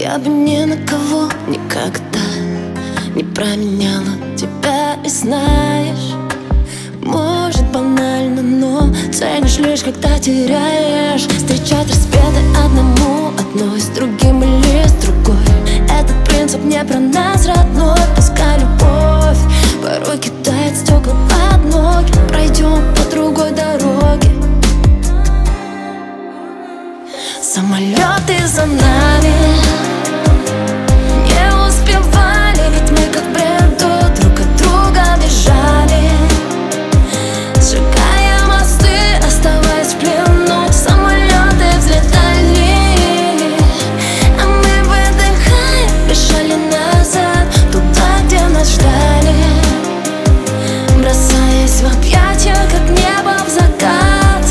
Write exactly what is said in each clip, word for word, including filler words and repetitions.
Я бы ни на кого никогда не променяла тебя, и знаешь, может банально, но ценишь лишь, когда теряешь. Встречать рассветы одному, одной с другим или с другой. Этот принцип не про нас, родной. Пускай любовь порой кидает стекла под ноги. Пройдем по другой дороге. Самолеты за нами не успевали, ведь мы как в бреду друг от друга бежали, сжигая мосты, оставаясь в плену. Самолеты взлетали, а мы, выдыхая, бежали назад, туда, где нас ждали, бросаясь в объятия, как небо в закат.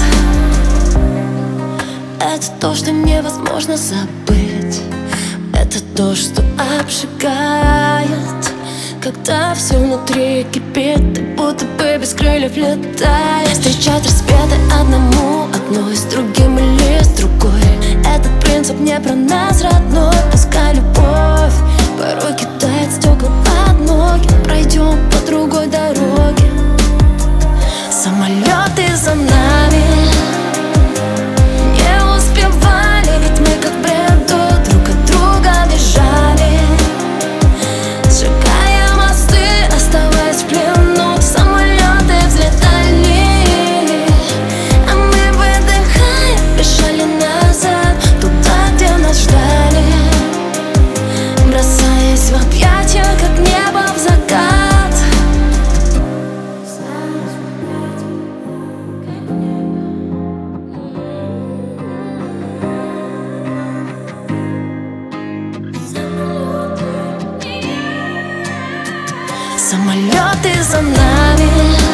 Это то, что невозможно забыть. Это то, что обжигает, когда все внутри кипит, ты будто бы без крыльев летаешь. Встречать рассветы одному, одной с другим или с другой. Этот принцип не про нас, родной. Пускай любовь порой кидает стекла под ноги. Пройдем по другой дороге. Самолеты за нами не успевали, ведь мы как в бреду друг от друга бежали, сжигая мосты, оставаясь в плену. Самолеты взлетали, а мы, выдыхая, бежали назад, туда, где нас ждали, бросаясь в объятия, как небо в закат. Самолеты за нами